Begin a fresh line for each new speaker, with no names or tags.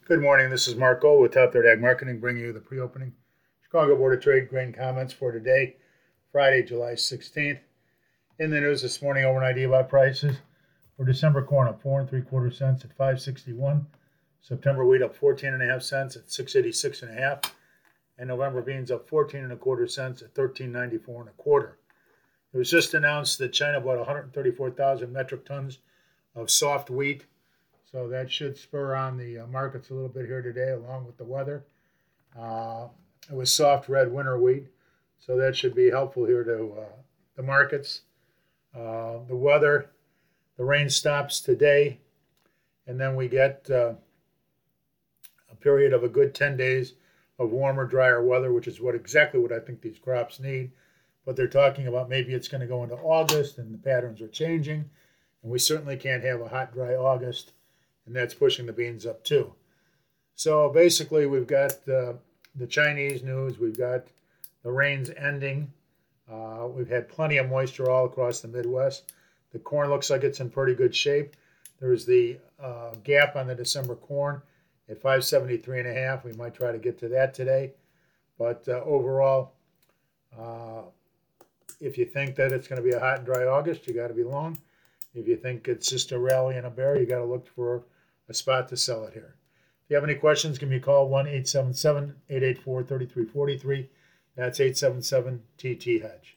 Good morning. This is Mark Gold with Top Third Ag Marketing, bringing you the pre-opening Chicago Board of Trade grain comments for today, Friday, July 16th. In the news this morning, overnight EBOT prices for December corn up 4 3/4 cents at 5.61. September wheat up 14.5 cents at 6.86.5, and November beans up 14.25 cents at 13.94 1/4. It was just announced that China bought 134,000 metric tons of soft wheat. So that should spur on the markets a little bit here today, along with the weather. It was soft red winter wheat, so that should be helpful here to the markets. The weather, the rain stops today, and then we get a period of a good 10 days of warmer, drier weather, which is exactly what I think these crops need. But they're talking about maybe it's going to go into August, and the patterns are changing, and we certainly can't have a hot, dry August. And that's pushing the beans up too. So basically, we've got the Chinese news. We've got the rains ending. We've had plenty of moisture all across the Midwest. The corn looks like it's in pretty good shape. There's the gap on the December corn at 573.5. We might try to get to that today. But overall, if you think that it's going to be a hot and dry August, you got to be long. If you think it's just a rally and a bear, you got to look for a spot to sell it here. If you have any questions, give me a call, 1-877-884-3343. That's 877-TT-HEDGE.